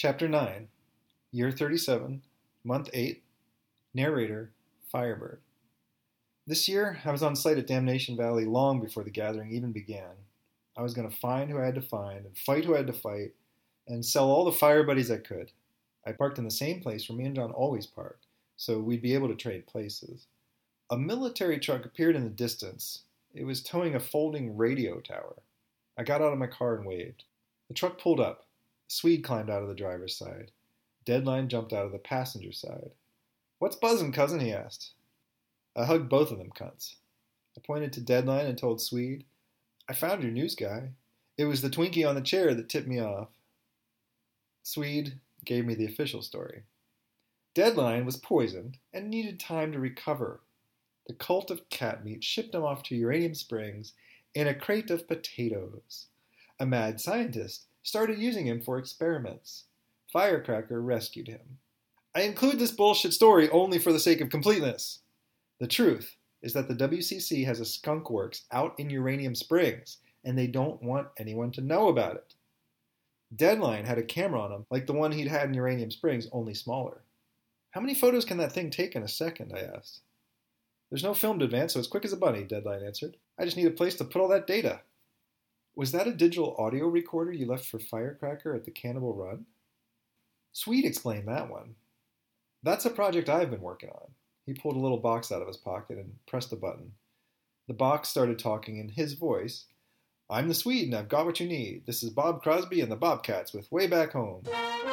Chapter 9, Year 37, Month 8, Narrator, Firebird. This year, I was on site at Damnation Valley long before the gathering even began. I was going to find who I had to find, and fight who I had to fight, and sell all the fire buddies I could. I parked in the same place where me and John always parked, so we'd be able to trade places. A military truck appeared in the distance. It was towing a folding radio tower. I got out of my car and waved. The truck pulled up. Swede climbed out of the driver's side. Deadline jumped out of the passenger side. "What's buzzin', cousin?" he asked. I hugged both of them cunts. I pointed to Deadline and told Swede, "I found your news guy. It was the Twinkie on the chair that tipped me off." Swede gave me the official story. Deadline was poisoned and needed time to recover. The cult of cat meat shipped him off to Uranium Springs in a crate of potatoes. A mad scientist started using him for experiments. Firecracker rescued him. I include this bullshit story only for the sake of completeness. The truth is that the WCC has a skunk works out in Uranium Springs, and they don't want anyone to know about it. Deadline had a camera on him like the one he'd had in Uranium Springs, only smaller. "How many photos can that thing take in a second?" I asked. "There's no film to advance, so it's quick as a bunny," Deadline answered. "I just need a place to put all that data." "Was that a digital audio recorder you left for Firecracker at the Cannibal Run?" Swede explained that one. "That's a project I've been working on." He pulled a little box out of his pocket and pressed a button. The box started talking in his voice. "I'm the Swede and I've got what you need. This is Bob Crosby and the Bobcats with Way Back Home."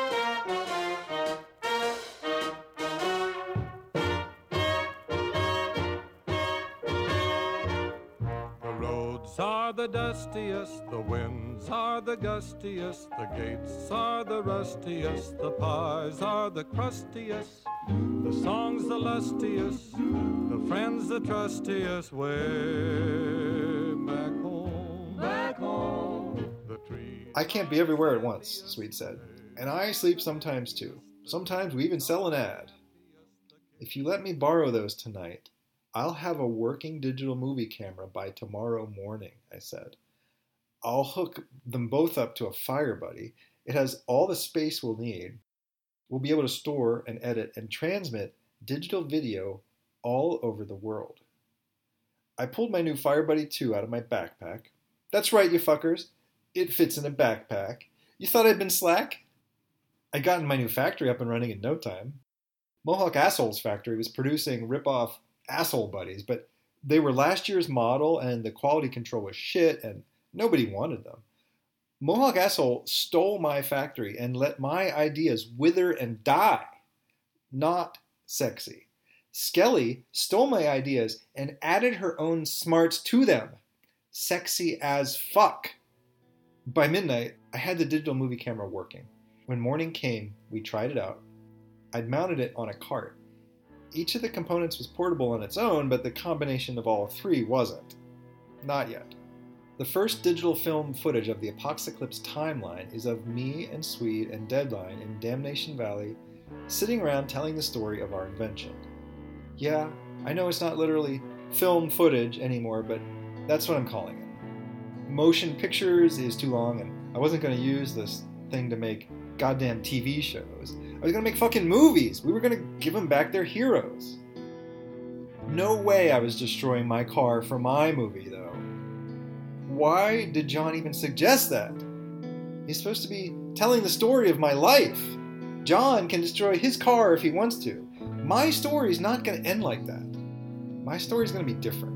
Are the dustiest, the winds are the gustiest, the gates are the rustiest, the pies are the crustiest, the songs the lustiest, the friends the trustiest, way back home, the trees. "I can't be everywhere at once," Swede said. "And I sleep sometimes too. Sometimes we even sell an ad. If you let me borrow those tonight, I'll have a working digital movie camera by tomorrow morning," I said. "I'll hook them both up to a Fire Buddy. It has all the space we'll need. We'll be able to store and edit and transmit digital video all over the world." I pulled my new Fire Buddy 2 out of my backpack. "That's right, you fuckers. It fits in a backpack. You thought I'd been slack?" I'd gotten my new factory up and running in no time. Mohawk Asshole's factory was producing rip-off asshole buddies, but they were last year's model and the quality control was shit and nobody wanted them. Mohawk Asshole stole my factory and let my ideas wither and die. Not sexy. Skelly stole my ideas and added her own smarts to them. Sexy as fuck. By midnight, I had the digital movie camera working. When morning came, we tried it out. I'd mounted it on a cart. Each of the components was portable on its own, but the combination of all three wasn't. Not yet. The first digital film footage of the Apocalypse timeline is of me and Swede and Deadline in Damnation Valley, sitting around telling the story of our invention. Yeah, I know it's not literally film footage anymore, but that's what I'm calling it. Motion pictures is too long, and I wasn't going to use this thing to make goddamn TV shows. I was going to make fucking movies. We were going to give them back their heroes. No way I was destroying my car for my movie, though. Why did John even suggest that? He's supposed to be telling the story of my life. John can destroy his car if he wants to. My story's not going to end like that. My story's going to be different.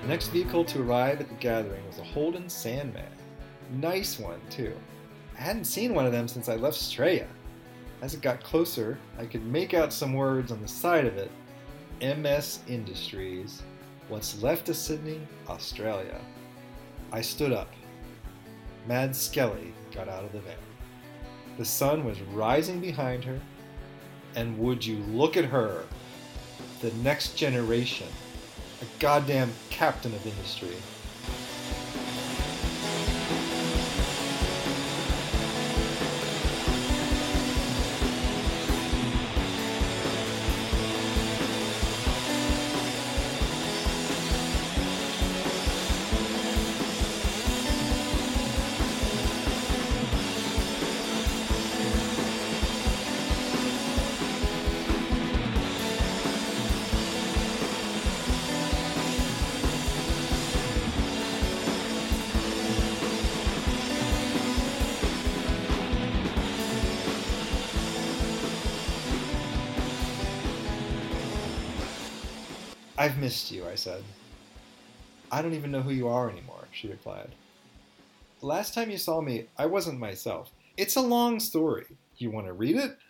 The next vehicle to arrive at the gathering was a Holden Sandman. Nice one, too. I hadn't seen one of them since I left Straya. As it got closer, I could make out some words on the side of it. MS Industries. What's left of Sydney, Australia. I stood up. Mad Skelly got out of the van. The sun was rising behind her, and would you look at her, the next generation, a goddamn captain of industry. I've missed you, I said. I don't even know who you are anymore, she replied. The last time you saw me, I wasn't myself. It's a long story. You want to read it?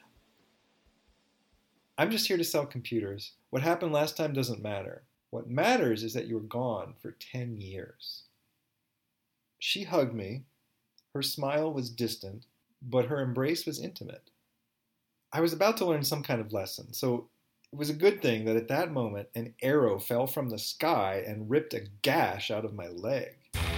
I'm just here to sell computers. What happened last time doesn't matter. What matters is that you were gone for 10 years. She hugged me. Her smile was distant, but her embrace was intimate. I was about to learn some kind of lesson, so it was a good thing that at that moment an arrow fell from the sky and ripped a gash out of my leg.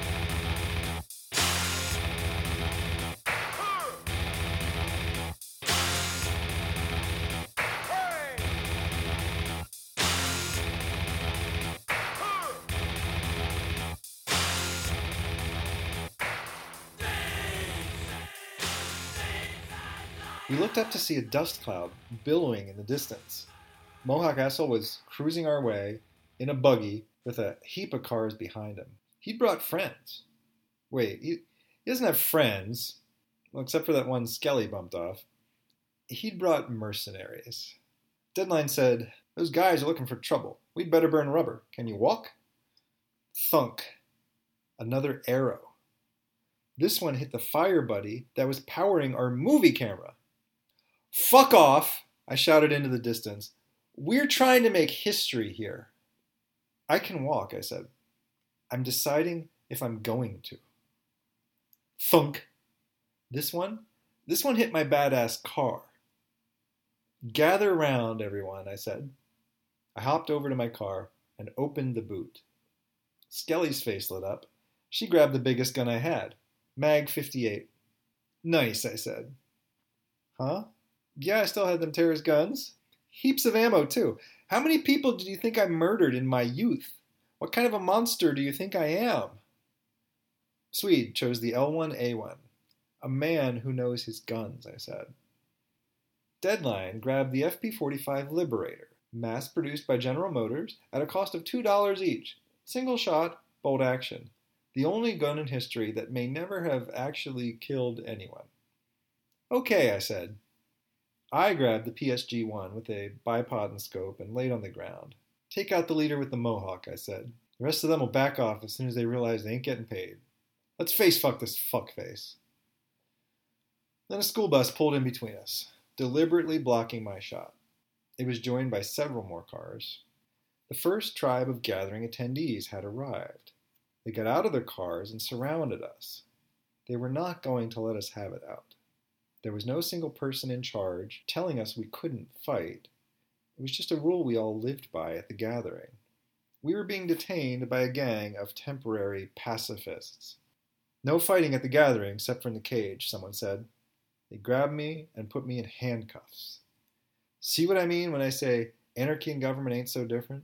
We looked up to see a dust cloud billowing in the distance. Mohawk Asshole was cruising our way in a buggy with a heap of cars behind him. He'd brought friends. Wait, he doesn't have friends. Well, except for that one Skelly bumped off. He'd brought mercenaries. Deadline said, "Those guys are looking for trouble. We'd better burn rubber. Can you walk?" Thunk. Another arrow. This one hit the fire buddy that was powering our movie camera. "Fuck off!" I shouted into the distance. "We're trying to make history here." "I can walk," I said. "I'm deciding if I'm going to." Thunk. This one hit my badass car. "Gather round, everyone," I said. I hopped over to my car and opened the boot. Skelly's face lit up. She grabbed the biggest gun I had, Mag 58. "Nice," I said. "Huh? Yeah, I still had them terrorist guns. Heaps of ammo, too. How many people did you think I murdered in my youth? What kind of a monster do you think I am?" Swede chose the L1A1. "A man who knows his guns," I said. Deadline grabbed the FP45 Liberator, mass-produced by General Motors at a cost of $2 each. Single shot, bolt action. The only gun in history that may never have actually killed anyone. "Okay," I said. I grabbed the PSG-1 with a bipod and scope and laid on the ground. "Take out the leader with the mohawk," I said. "The rest of them will back off as soon as they realize they ain't getting paid. Let's face fuck this fuckface." Then a school bus pulled in between us, deliberately blocking my shot. It was joined by several more cars. The first tribe of gathering attendees had arrived. They got out of their cars and surrounded us. They were not going to let us have it out. There was no single person in charge telling us we couldn't fight. It was just a rule we all lived by at the gathering. We were being detained by a gang of temporary pacifists. "No fighting at the gathering except for in the cage," someone said. They grabbed me and put me in handcuffs. See what I mean when I say anarchy and government ain't so different?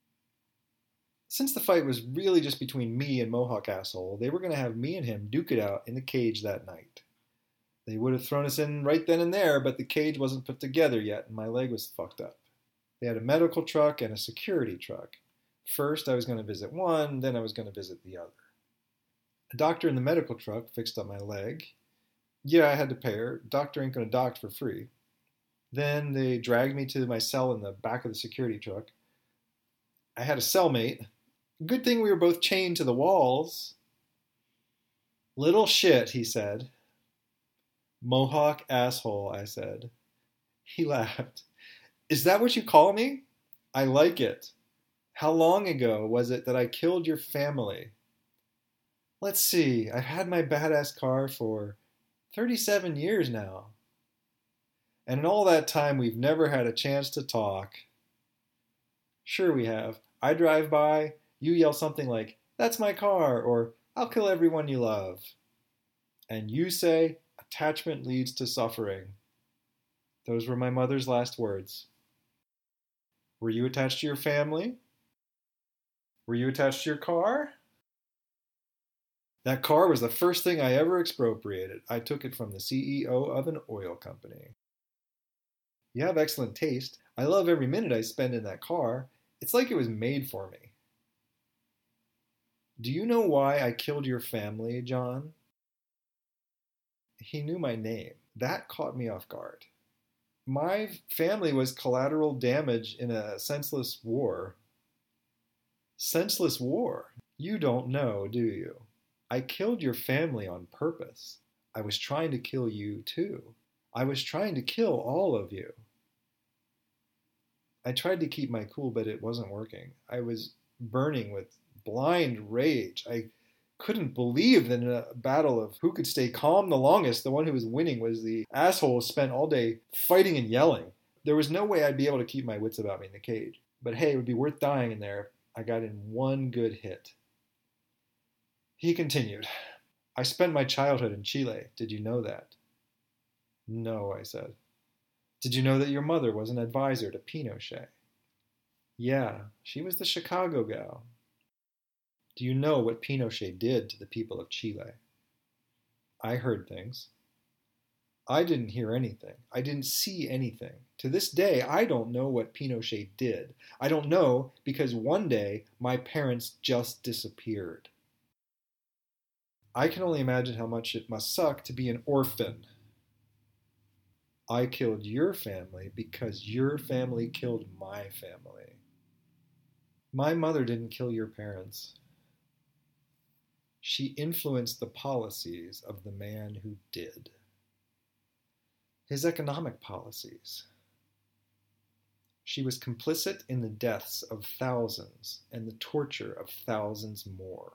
Since the fight was really just between me and Mohawk Asshole, they were going to have me and him duke it out in the cage that night. They would have thrown us in right then and there, but the cage wasn't put together yet, and my leg was fucked up. They had a medical truck and a security truck. First, I was going to visit one, then I was going to visit the other. A doctor in the medical truck fixed up my leg. Yeah, I had to pay her. Doctor ain't going to doct for free. Then they dragged me to my cell in the back of the security truck. I had a cellmate. Good thing we were both chained to the walls. Little shit, he said. Mohawk asshole, I said. He laughed. Is that what you call me? I like it. How long ago was it that I killed your family? Let's see, I've had my badass car for 37 years now. And in all that time, we've never had a chance to talk. Sure we have. I drive by, you yell something like, that's my car, or I'll kill everyone you love. And you say, attachment leads to suffering. Those were my mother's last words. Were you attached to your family? Were you attached to your car? That car was the first thing I ever expropriated. I took it from the CEO of an oil company. You have excellent taste. I love every minute I spend in that car. It's like it was made for me. Do you know why I killed your family, John? He knew my name. That caught me off guard. My family was collateral damage in a senseless war. Senseless war? You don't know, do you? I killed your family on purpose. I was trying to kill you too. I was trying to kill all of you. I tried to keep my cool, but it wasn't working. I was burning with blind rage. I couldn't believe that in a battle of who could stay calm the longest, the one who was winning was the asshole who spent all day fighting and yelling. There was no way I'd be able to keep my wits about me in the cage. But hey, it would be worth dying in there if I got in one good hit. He continued, I spent my childhood in Chile. Did you know that? No, I said. Did you know that your mother was an advisor to Pinochet? Yeah, she was the Chicago gal. Do you know what Pinochet did to the people of Chile? I heard things. I didn't hear anything. I didn't see anything. To this day, I don't know what Pinochet did. I don't know because one day my parents just disappeared. I can only imagine how much it must suck to be an orphan. I killed your family because your family killed my family. My mother didn't kill your parents. She influenced the policies of the man who did. His economic policies. She was complicit in the deaths of thousands and the torture of thousands more.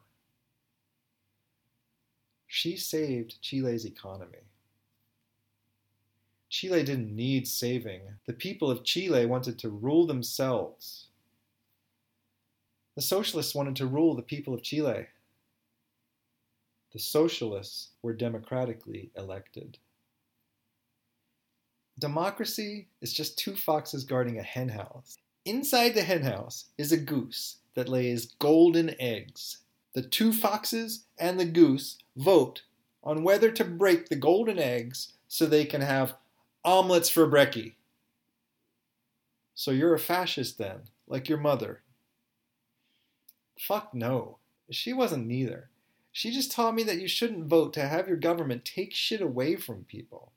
She saved Chile's economy. Chile didn't need saving. The people of Chile wanted to rule themselves. The socialists wanted to rule the people of Chile. The socialists were democratically elected. Democracy is just two foxes guarding a henhouse. Inside the henhouse is a goose that lays golden eggs. The two foxes and the goose vote on whether to break the golden eggs so they can have omelets for brekkie. So you're a fascist then, like your mother. Fuck no. She wasn't neither. She just taught me that you shouldn't vote to have your government take shit away from people.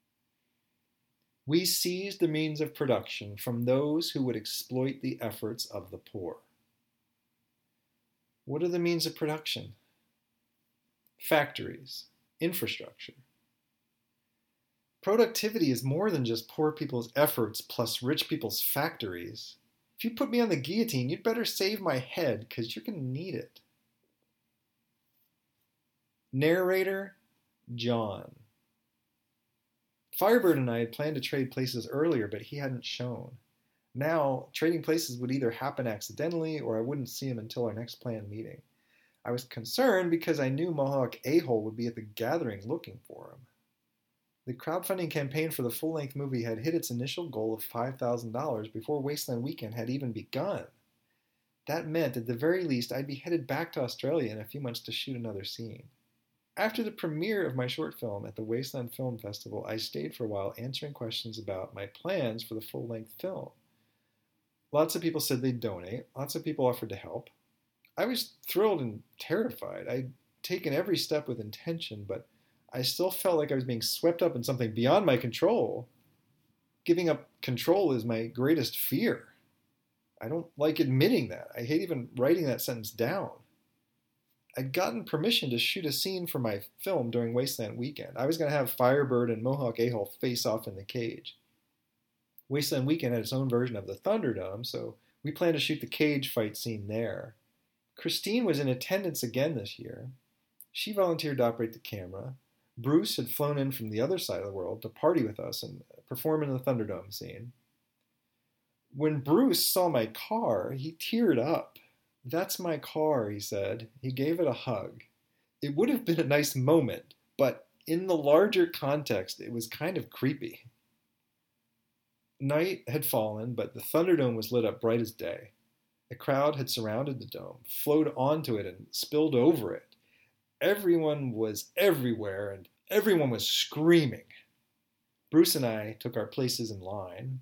We seized the means of production from those who would exploit the efforts of the poor. What are the means of production? Factories, infrastructure. Productivity is more than just poor people's efforts plus rich people's factories. If you put me on the guillotine, you'd better save my head, because you're going to need it. Narrator, John. Firebird and I had planned to trade places earlier, but he hadn't shown. Now, trading places would either happen accidentally, or I wouldn't see him until our next planned meeting. I was concerned because I knew Mohawk A-hole would be at the gathering looking for him. The crowdfunding campaign for the full-length movie had hit its initial goal of $5,000 before Wasteland Weekend had even begun. That meant, at the very least, I'd be headed back to Australia in a few months to shoot another scene. After the premiere of my short film at the Wasteland Film Festival, I stayed for a while answering questions about my plans for the full-length film. Lots of people said they'd donate. Lots of people offered to help. I was thrilled and terrified. I'd taken every step with intention, but I still felt like I was being swept up in something beyond my control. Giving up control is my greatest fear. I don't like admitting that. I hate even writing that sentence down. I'd gotten permission to shoot a scene for my film during Wasteland Weekend. I was going to have Firebird and Mohawk A-Hole face off in the cage. Wasteland Weekend had its own version of the Thunderdome, so we planned to shoot the cage fight scene there. Christine was in attendance again this year. She volunteered to operate the camera. Bruce had flown in from the other side of the world to party with us and perform in the Thunderdome scene. When Bruce saw my car, he teared up. "That's my car," he said. He gave it a hug. It would have been a nice moment, but in the larger context, it was kind of creepy. Night had fallen, but the Thunderdome was lit up bright as day. A crowd had surrounded the dome, flowed onto it, and spilled over it. Everyone was everywhere, and everyone was screaming. Bruce and I took our places in line.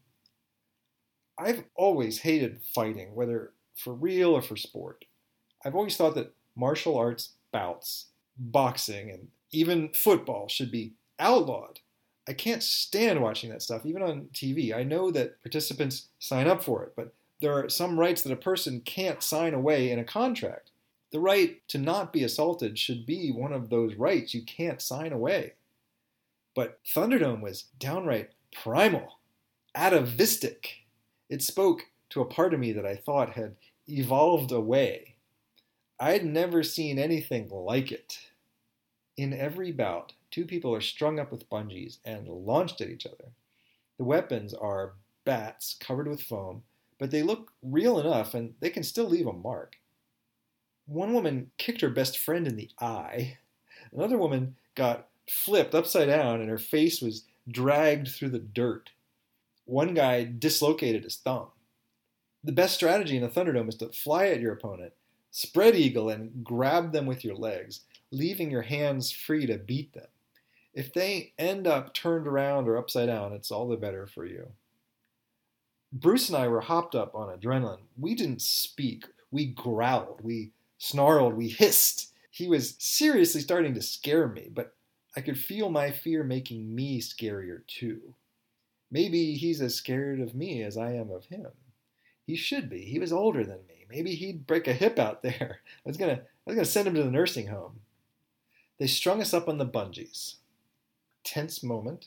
I've always hated fighting, whether for real or for sport. I've always thought that martial arts bouts, boxing, and even football should be outlawed. I can't stand watching that stuff, even on TV. I know that participants sign up for it, but there are some rights that a person can't sign away in a contract. The right to not be assaulted should be one of those rights you can't sign away. But Thunderdome was downright primal, atavistic. It spoke to a part of me that I thought had evolved away. I'd never seen anything like it. In every bout, two people are strung up with bungees and launched at each other. The weapons are bats covered with foam, but they look real enough and they can still leave a mark. One woman kicked her best friend in the eye. Another woman got flipped upside down and her face was dragged through the dirt. One guy dislocated his thumb. The best strategy in a Thunderdome is to fly at your opponent, spread eagle, and grab them with your legs, leaving your hands free to beat them. If they end up turned around or upside down, it's all the better for you. Bruce and I were hopped up on adrenaline. We didn't speak. We growled. We snarled. We hissed. He was seriously starting to scare me, but I could feel my fear making me scarier too. Maybe he's as scared of me as I am of him. He should be. He was older than me. Maybe he'd break a hip out there. I was gonna send him to the nursing home. They strung us up on the bungees. Tense moment.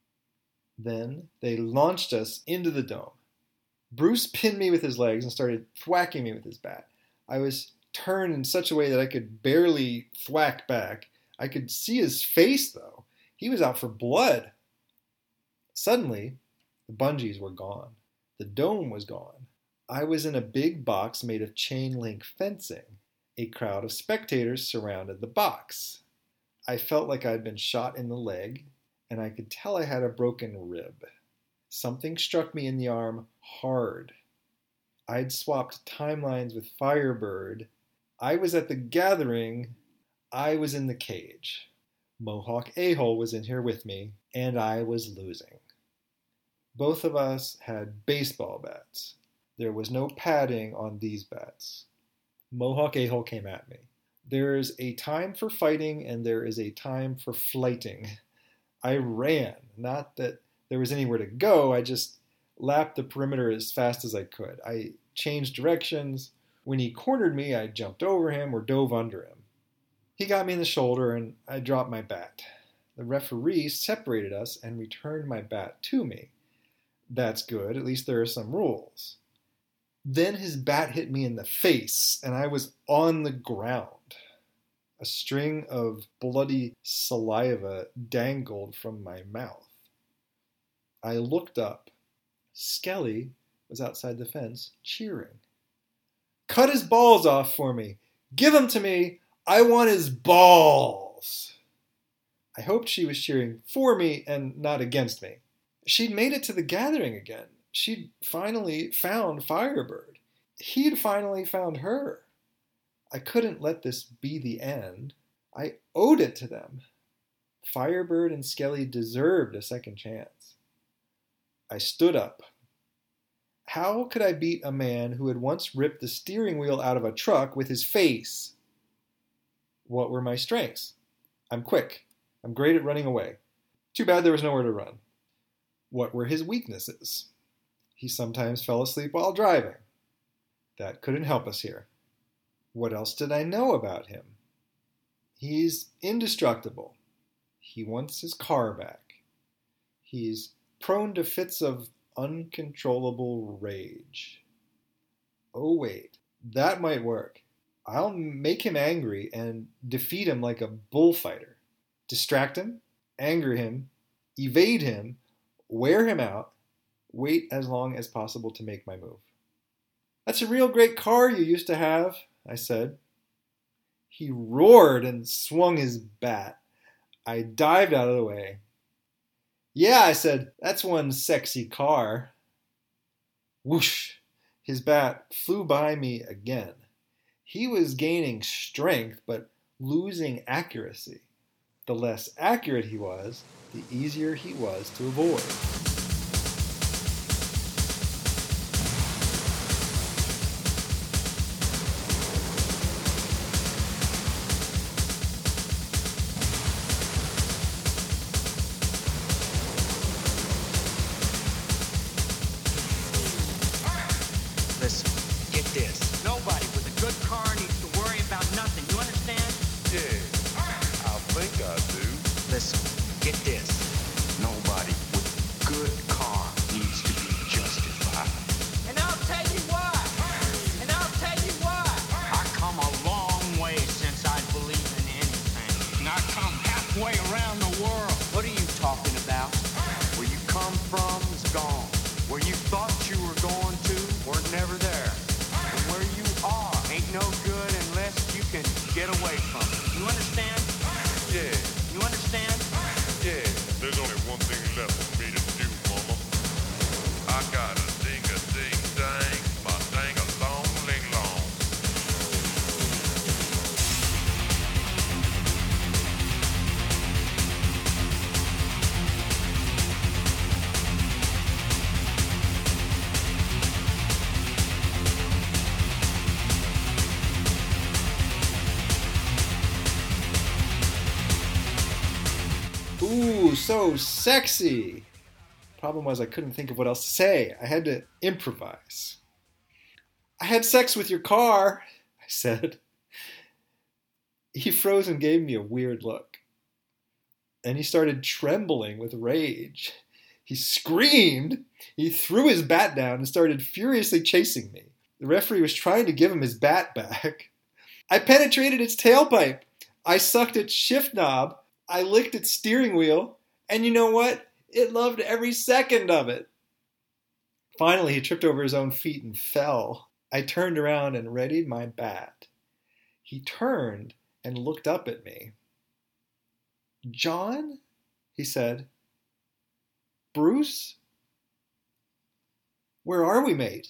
Then they launched us into the dome. Bruce pinned me with his legs and started thwacking me with his bat. I was turned in such a way that I could barely thwack back. I could see his face, though. He was out for blood. Suddenly, the bungees were gone. The dome was gone. I was in a big box made of chain link fencing. A crowd of spectators surrounded the box. I felt like I'd been shot in the leg, and I could tell I had a broken rib. Something struck me in the arm hard. I'd swapped timelines with Firebird. I was at the gathering. I was in the cage. Mohawk A-Hole was in here with me, and I was losing. Both of us had baseball bats. There was no padding on these bats. Mohawk A-Hole came at me. There is a time for fighting, and there is a time for flighting. I ran. Not that there was anywhere to go. I just lapped the perimeter as fast as I could. I changed directions. When he cornered me, I jumped over him or dove under him. He got me in the shoulder, and I dropped my bat. The referee separated us and returned my bat to me. That's good. At least there are some rules. Then his bat hit me in the face, and I was on the ground. A string of bloody saliva dangled from my mouth. I looked up. Skelly was outside the fence, cheering. "Cut his balls off for me! Give them to me! I want his balls!" I hoped she was cheering for me and not against me. She'd made it to the gathering again. She'd finally found Firebird. He'd finally found her. I couldn't let this be the end. I owed it to them. Firebird and Skelly deserved a second chance. I stood up. How could I beat a man who had once ripped the steering wheel out of a truck with his face? What were my strengths? I'm quick. I'm great at running away. Too bad there was nowhere to run. What were his weaknesses? He sometimes fell asleep while driving. That couldn't help us here. What else did I know about him? He's indestructible. He wants his car back. He's prone to fits of uncontrollable rage. Oh wait, that might work. I'll make him angry and defeat him like a bullfighter. Distract him, anger him, evade him, wear him out, wait as long as possible to make my move. That's a real great car you used to have, I said. He roared and swung his bat. I dived out of the way. Yeah, I said, that's one sexy car. Whoosh! His bat flew by me again. He was gaining strength, but losing accuracy. The less accurate he was, the easier he was to avoid. Listen, get this. Nobody with a good car needs to worry about nothing. You understand? Yeah, I think I do. Listen, get this. Nobody with a good car needs to be justified. And I'll tell you why. And I'll tell you why. I come a long way since I believe in anything. And I come halfway around the world. What are you talking about? Where you come from is gone. Where you thought you were going to, we're never there. And where you are ain't no good unless you can get away from it. You understand? Yeah, You understand? yeah. There's only one thing left for me to do, mama. I gotta ding-a-ding-dang, my dang-a-long-ling-long. Ooh, so sexy! Problem was I couldn't think of what else to say. I had to improvise. I had sex with your car, I said. He froze and gave me a weird look. And he started trembling with rage. He screamed. He threw his bat down and started furiously chasing me. The referee was trying to give him his bat back. I penetrated its tailpipe. I sucked its shift knob. I licked its steering wheel. And you know what? It loved every second of it. Finally, he tripped over his own feet and fell. I turned around and readied my bat. He turned and looked up at me. John? He said. Bruce? Where are we, mate?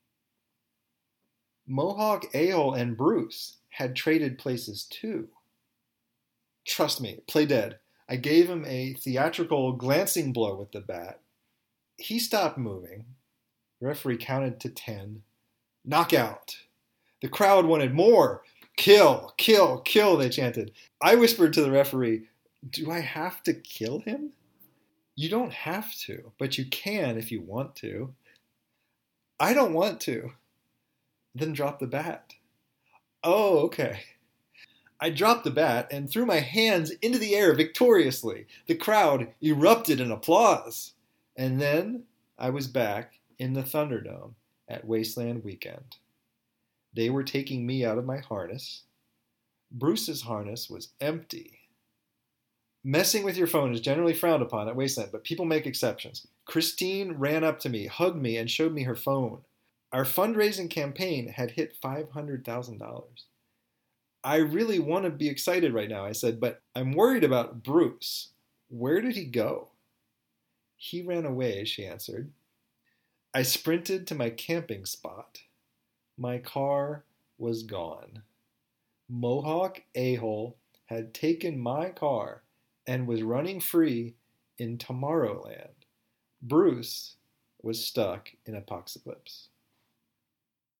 Mohawk A-hole and Bruce had traded places too. Trust me, play dead. I gave him a theatrical glancing blow with the bat. He stopped moving. The referee counted to 10. Knockout. The crowd wanted more. Kill, kill, kill, they chanted. I whispered to the referee, do I have to kill him? You don't have to, but you can if you want to. I don't want to. Then drop the bat. Oh, okay. I dropped the bat and threw my hands into the air victoriously. The crowd erupted in applause. And then I was back in the Thunderdome at Wasteland Weekend. They were taking me out of my harness. Bruce's harness was empty. Messing with your phone is generally frowned upon at Wasteland, but people make exceptions. Christine ran up to me, hugged me, and showed me her phone. Our fundraising campaign had hit $500,000. I really want to be excited right now, I said, but I'm worried about Bruce. Where did he go? He ran away, she answered. I sprinted to my camping spot. My car was gone. Mohawk A-hole had taken my car and was running free in Tomorrowland. Bruce was stuck in Apocalypse.